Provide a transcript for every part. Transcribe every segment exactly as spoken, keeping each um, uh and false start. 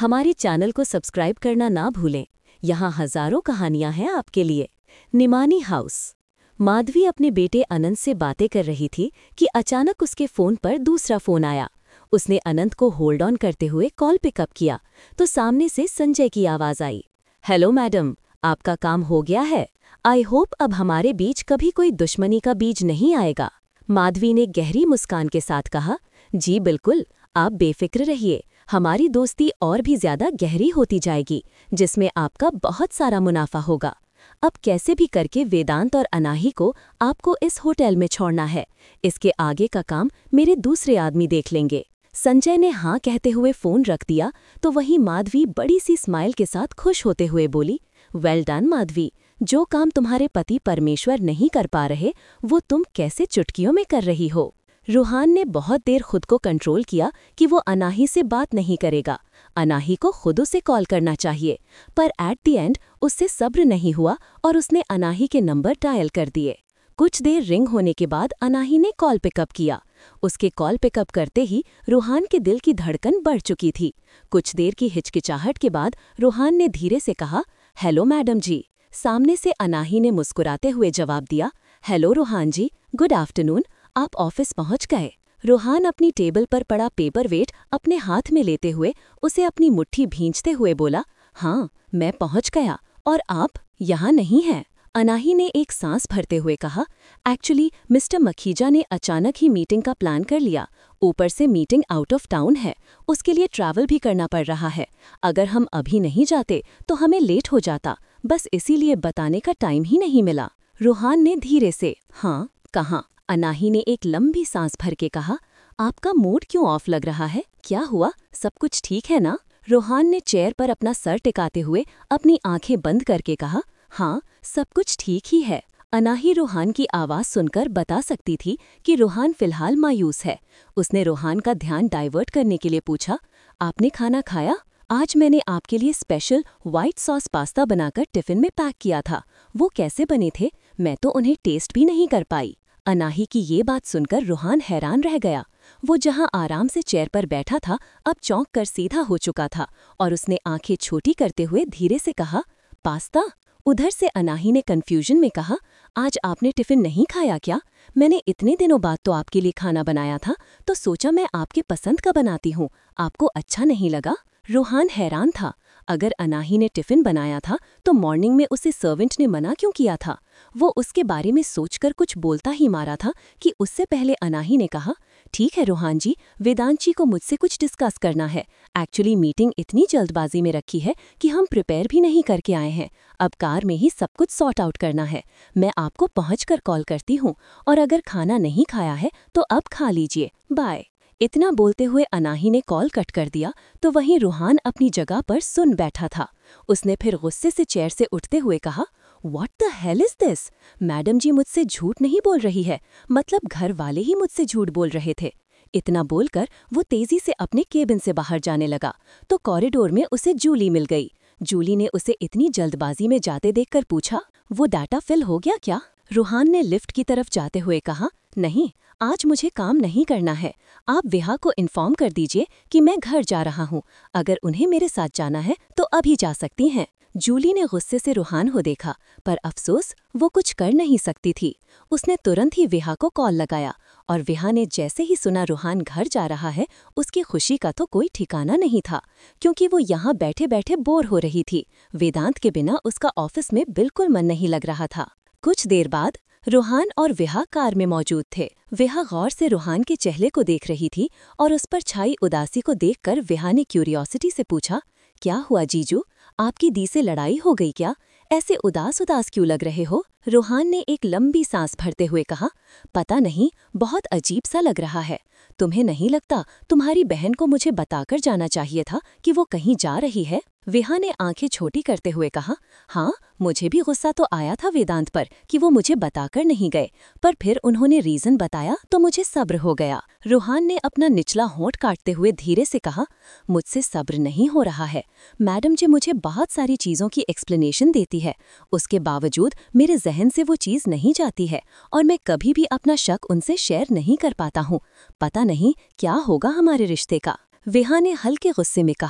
हमारे चैनल को सब्सक्राइब करना ना भूलें। यहाँ हजारों कहानियां हैं आपके लिए। निमानी हाउस। माधवी अपने बेटे अनंत से बातें कर रही थी कि अचानक उसके फोन पर दूसरा फोन आया। उसने अनंत को होल्ड ऑन करते हुए कॉल पिकअप किया तो सामने से संजय की आवाज आई। हेलो मैडम, आपका काम हो गया है। आई होप अब हमारे बीच कभी कोई दुश्मनी का बीज नहीं आएगा। माधवी ने गहरी मुस्कान के साथ कहा, जी बिल्कुल, आप बेफिक्र रहिए। हमारी दोस्ती और भी ज्यादा गहरी होती जाएगी, जिसमें आपका बहुत सारा मुनाफा होगा। अब कैसे भी करके वेदांत और अनाही को आपको इस होटल में छोड़ना है। इसके आगे का काम मेरे दूसरे आदमी देख लेंगे। संजय ने हाँ कहते हुए फोन रख दिया तो वहीं माधवी बड़ी सी स्माइल के साथ खुश होते हुए बोली, वेल डन माधवी, जो काम तुम्हारे पति परमेश्वर नहीं कर पा रहे वो तुम कैसे चुटकियों में कर रही हो। रूहान ने बहुत देर खुद को कंट्रोल किया कि वो अनाही से बात नहीं करेगा। अनाही को खुद उसे कॉल करना चाहिए, पर एट द एंड उससे सब्र नहीं हुआ और उसने अनाही के नंबर डायल कर दिए। कुछ देर रिंग होने के बाद अनाही ने कॉल पिकअप किया। उसके कॉल पिकअप करते ही रूहान के दिल की धड़कन बढ़ चुकी थी। कुछ देर की हिचकिचाहट के बाद रूहान ने धीरे से कहा, हेलो मैडम जी। सामने से अनाही ने मुस्कुराते हुए जवाब दिया, hello Ruhan ji, good afternoon. आप ऑफिस पहुंच गए। रूहान अपनी टेबल पर पड़ा पेपर वेट अपने हाथ में लेते हुए उसे अपनी मुट्ठी भींचते हुए बोला, हाँ मैं पहुंच गया, और आप यहाँ नहीं हैं। अनाही ने एक सांस भरते हुए कहा, एक्चुअली मिस्टर मखीजा ने अचानक ही मीटिंग का प्लान कर लिया। ऊपर से मीटिंग आउट ऑफ टाउन है, उसके लिए ट्रैवल भी करना पड़ रहा है। अगर हम अभी नहीं जाते तो हमें लेट हो जाता, बस इसीलिए बताने का टाइम ही नहीं मिला। रूहान ने धीरे से हाँ कहा। अनाही ने एक लंबी सांस भर के कहा, आपका मूड क्यों ऑफ लग रहा है? क्या हुआ? सब कुछ ठीक है ना? रूहान ने चेयर पर अपना सर टिकाते हुए अपनी आंखें बंद करके कहा, हाँ सब कुछ ठीक ही है। अनाही रूहान की आवाज़ सुनकर बता सकती थी कि रूहान फिलहाल मायूस है। उसने रूहान का ध्यान डाइवर्ट करने के लिए पूछा, आपने खाना खाया? आज मैंने आपके लिए स्पेशल व्हाइट सॉस पास्ता बनाकर टिफ़िन में पैक किया था। वो कैसे बने थे? मैं तो उन्हें टेस्ट भी नहीं कर पाई। अनाही की ये बात सुनकर रूहान हैरान रह गया। वो जहां आराम से चेयर पर बैठा था अब चौंक कर सीधा हो चुका था और उसने आंखें छोटी करते हुए धीरे से कहा, पास्ता? उधर से अनाही ने कंफ्यूजन में कहा, आज आपने टिफिन नहीं खाया क्या? मैंने इतने दिनों बाद तो आपके लिए खाना बनाया था, तो सोचा मैं आपके पसंद का बनाती हूँ। आपको अच्छा नहीं लगा? रूहान हैरान था। अगर अनाही ने टिफिन बनाया था तो मॉर्निंग में उसे सर्वेंट ने मना क्यों किया था? वो उसके बारे में सोचकर कुछ बोलता ही मारा था कि उससे पहले अनाही ने कहा, ठीक है रूहान जी, वेदांत जी को मुझसे कुछ डिस्कस करना है। एक्चुअली मीटिंग इतनी जल्दबाजी में रखी है कि हम प्रिपेयर भी नहीं करके आए हैं। अब कार में ही सब कुछ सॉर्ट आउट करना है। मैं आपको पहुंचकर कॉल करती हूँ, और अगर खाना नहीं खाया है तो अब खा लीजिए। बाय। इतना बोलते हुए अनाही ने कॉल कट कर दिया तो वहीं रूहान अपनी जगह पर सुन बैठा था। उसने फिर गुस्से से चेयर से उठते हुए कहा, what the hell is this? Madam जी मुझसे झूठ नहीं बोल रही है, मतलब घर वाले ही मुझसे झूठ बोल रहे थे। इतना बोलकर वो तेजी से अपने केबिन से बाहर जाने लगा तो कॉरिडोर में उसे जूली मिल गई। जूली ने उसे इतनी जल्दबाजी में जाते देखकर पूछा, वो डाटा फिल हो गया क्या? रूहान ने लिफ्ट की तरफ जाते हुए कहा, नहीं, आज मुझे काम नहीं करना है। आप विहा को इन्फॉर्म कर दीजिए कि मैं घर जा रहा हूँ। अगर उन्हें मेरे साथ जाना है तो अभी जा सकती हैं। जूली ने गुस्से से रूहान को देखा, पर अफसोस वो कुछ कर नहीं सकती थी। उसने तुरंत ही विहा को कॉल लगाया और विहा ने जैसे ही सुना रूहान घर जा रहा है, उसकी खुशी का तो कोई ठिकाना नहीं था, क्योंकि वो यहाँ बैठे बैठे बोर हो रही थी। वेदांत के बिना उसका ऑफिस में बिल्कुल मन नहीं लग रहा था। कुछ देर बाद रूहान और विहा कार में मौजूद थे। विहा गौर से रूहान के चेहरे को देख रही थी और उस पर छाई उदासी को देखकर विहा ने क्यूरियोसिटी से पूछा, क्या हुआ जीजू? आपकी दी से लड़ाई हो गई क्या? ऐसे उदास उदास क्यों लग रहे हो? रूहान ने एक लंबी सांस भरते हुए कहा, पता नहीं, बहुत अजीब सा लग रहा है। तुम्हें नहीं लगता तुम्हारी बहन को मुझे बताकर जाना चाहिए था कि वो कहीं जा रही है? विहा ने आंखें छोटी करते हुए कहा, हाँ मुझे भी गुस्सा तो आया था वेदांत पर कि वो मुझे बताकर नहीं गए, पर फिर उन्होंने रीजन बताया तो मुझे सब्र हो गया। रूहान ने अपना निचला होंठ काटते हुए धीरे से कहा, मुझसे सब्र नहीं हो रहा है। मैडम जी मुझे बहुत सारी चीज़ों की एक्सप्लेनेशन देती है, उसके बावजूद मेरे जहन से वो चीज़ नहीं जाती है और मैं कभी भी अपना शक उनसे शेयर नहीं कर पाता हूँ। पता नहीं क्या होगा हमारे रिश्ते का। विहा ने हल्के गुस्से में कहा,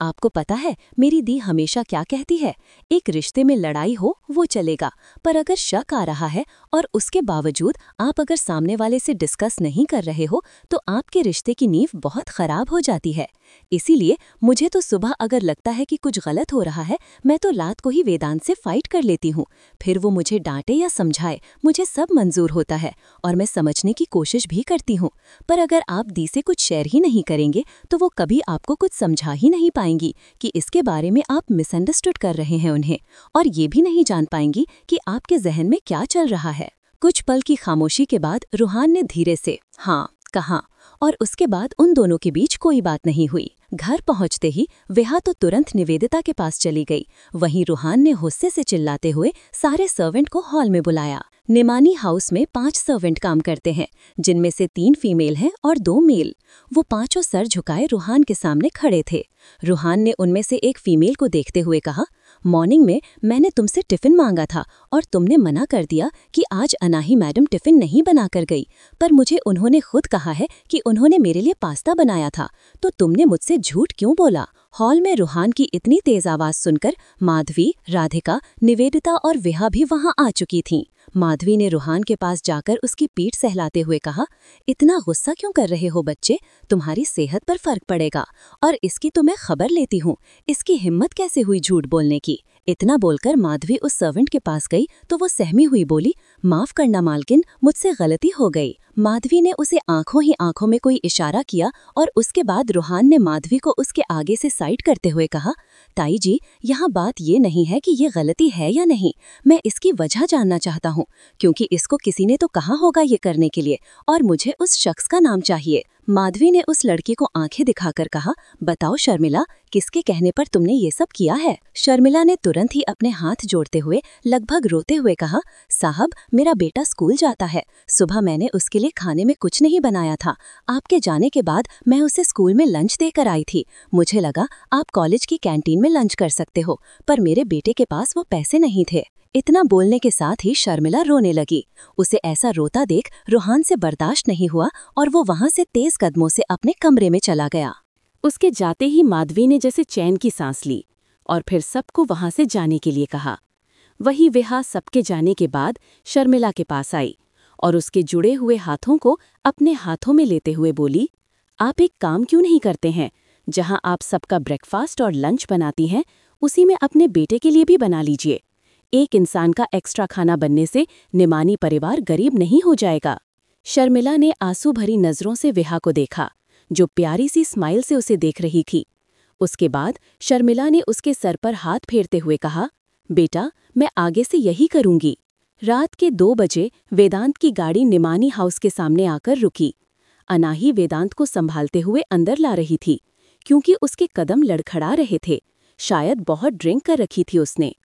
आपको पता है मेरी दी हमेशा क्या कहती है, एक रिश्ते में लड़ाई हो वो चलेगा, पर अगर शक आ रहा है और उसके बावजूद आप अगर सामने वाले से डिस्कस नहीं कर रहे हो तो आपके रिश्ते की नींव बहुत खराब हो जाती है। इसीलिए मुझे तो सुबह अगर लगता है कि कुछ गलत हो रहा है, मैं तो रात को ही वेदांत से फाइट कर लेती हूँ। फिर वो मुझे डांटे या समझाए, मुझे सब मंजूर होता है और मैं समझने की कोशिश भी करती हूँ। पर अगर आप दी से कुछ शेयर ही नहीं करेंगे तो वो कभी आपको कुछ समझा ही नहीं पाएंगी कि इसके बारे में आप मिसअंडरस्टूड कर रहे हैं उन्हें, और ये भी नहीं जान पाएंगी कि आपके जहन में क्या चल रहा है। कुछ पल की खामोशी के बाद रूहान ने धीरे से हाँ कहा और उसके बाद उन दोनों के बीच कोई बात नहीं हुई। घर पहुंचते ही विहा तो तुरंत निवेदिता के पास चली गई। वहीं रूहान ने गुस्से से चिल्लाते हुए सारे सर्वेंट को हॉल में बुलाया। निमानी हाउस में पांच सर्वेंट काम करते हैं, जिनमें से तीन फीमेल हैं और दो मेल। वो पांचों सर झुकाए रूहान के सामने खड़े थे। रूहान ने उनमें से एक फीमेल को देखते हुए कहा, मॉर्निंग में मैंने तुमसे टिफिन मांगा था और तुमने मना कर दिया कि आज अनाही मैडम टिफिन नहीं बना कर गई, पर मुझे उन्होंने खुद कहा है कि उन्होंने मेरे लिए पास्ता बनाया था, तो तुमने मुझसे झूठ क्यों बोला? हॉल में रूहान की इतनी तेज आवाज सुनकर माधवी, राधिका, निवेदिता और विहा भी वहां आ चुकी थीं। माधवी ने रूहान के पास जाकर उसकी पीठ सहलाते हुए कहा, इतना गुस्सा क्यों कर रहे हो बच्चे? तुम्हारी सेहत पर फर्क पड़ेगा, और इसकी तो मैं खबर लेती हूँ। इसकी हिम्मत कैसे हुई झूठ बोलने की? इतना बोलकर माधवी उस सर्वेंट के पास गई तो वो सहमी हुई बोली, माफ करना मालकिन, मुझसे गलती हो गई। माधवी ने उसे आंखों ही आंखों में कोई इशारा किया और उसके बाद रूहान ने माधवी को उसके आगे से साइड करते हुए कहा, ताई जी, यहाँ बात ये नहीं है कि ये गलती है या नहीं, मैं इसकी वजह जानना चाहता हूँ, क्योंकि इसको किसी ने तो कहा होगा ये करने के लिए, और मुझे उस शख्स का नाम चाहिए। माधवी ने उस लड़की को आंखें दिखाकर कहा, बताओ शर्मिला, किसके कहने पर तुमने ये सब किया है? शर्मिला ने तुरंत ही अपने हाथ जोड़ते हुए लगभग रोते हुए कहा, साहब, मेरा बेटा स्कूल जाता है। सुबह मैंने उसके लिए खाने में कुछ नहीं बनाया था। आपके जाने के बाद मैं उसे स्कूल में लंच देकर आई थी। मुझे लगा आप कॉलेज की कैंटीन में लंच कर सकते हो, पर मेरे बेटे के पास वो पैसे नहीं थे। इतना बोलने के साथ ही शर्मिला रोने लगी। उसे ऐसा रोता देख रूहान से बर्दाश्त नहीं हुआ और वो वहां से तेज कदमों से अपने कमरे में चला गया। उसके जाते ही माधवी ने जैसे चैन की सांस ली और फिर सबको वहां से जाने के लिए कहा। वही विहा सबके जाने के बाद शर्मिला के पास आई और उसके जुड़े हुए हाथों को अपने हाथों में लेते हुए बोली, आप एक काम क्यों नहीं करते हैं? जहां आप सबका ब्रेकफास्ट और लंच बनाती हैं, उसी में अपने बेटे के लिए भी बना लीजिए। एक इंसान का एक्स्ट्रा खाना बनने से निमानी परिवार गरीब नहीं हो जाएगा। शर्मिला ने आंसू भरी नजरों से विहा को देखा, जो प्यारी सी स्माइल से उसे देख रही थी। उसके बाद शर्मिला ने उसके सर पर हाथ फेरते हुए कहा, बेटा, मैं आगे से यही करूंगी। रात के दो बजे वेदांत की गाड़ी निमानी हाउस के सामने आकर रुकी। अनाही वेदांत को संभालते हुए अंदर ला रही थी, क्योंकि उसके कदम लड़खड़ा रहे थे। शायद बहुत ड्रिंक कर रखी थी उसने।